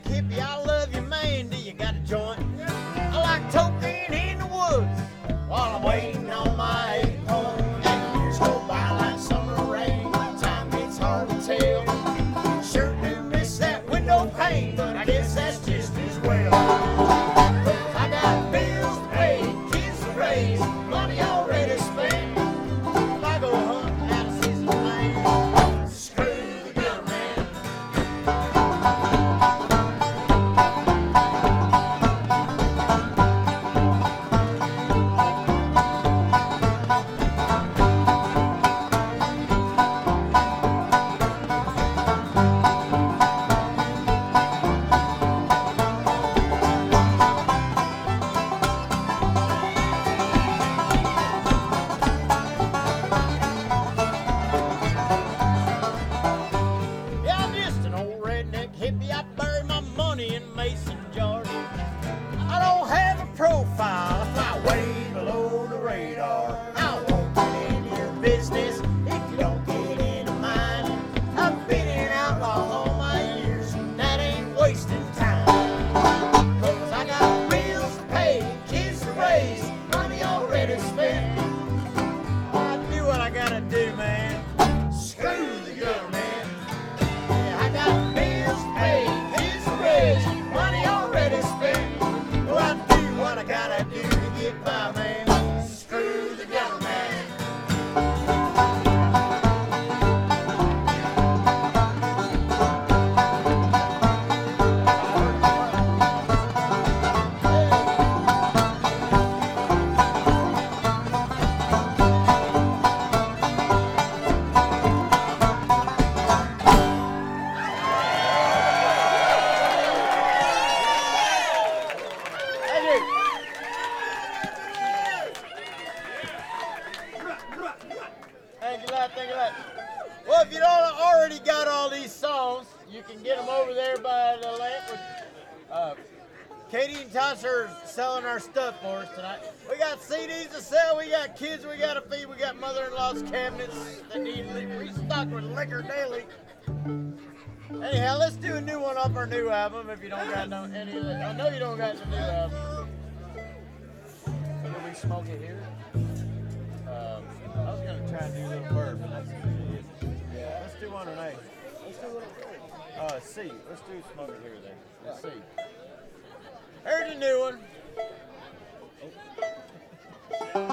hippie, I love you, man. Do you got a joint? I like toking in the woods while I'm waiting on my 8-hole. And years go by like summer rain. Time gets hard to tell. Sure do miss that window pane, but I guess that's just as well. I got bills to pay, kids to raise, money already spent. If I go hunting out of season, man, screw the government. Yeah, I'm just an old redneck hippie. I bury my money in mason jars. I don't have a profile. I fly way below the radar. I won't get into your business if you don't get into mine. I've been an outlaw all my years, and that ain't wasting time. 'Cause I got bills to pay, kids to raise, money already spent. I do what I gotta do, man. Screw the government. Yeah, I got bills to pay, kids to raise, money already spent. Well, I do what I gotta do to get by, man. Screw the government. Thank you. Thank you a lot, thank you a lot. Well, if you don't already got all these songs, you can get them over there by the lamp. Katie and Tasha are selling our stuff for us tonight. We got CDs to sell, we got kids we got to feed, we got mother-in-law's cabinets that need restocked with liquor daily. Anyhow, let's do a new one off our new album if you don't got no any of that. I know you don't got the new album. Can we smoke it here? I was gonna try and do a little bird, but that's yeah. Let's do one tonight. Let's do a little C. Let's do smoke it here then. Let's see. Here's a new one.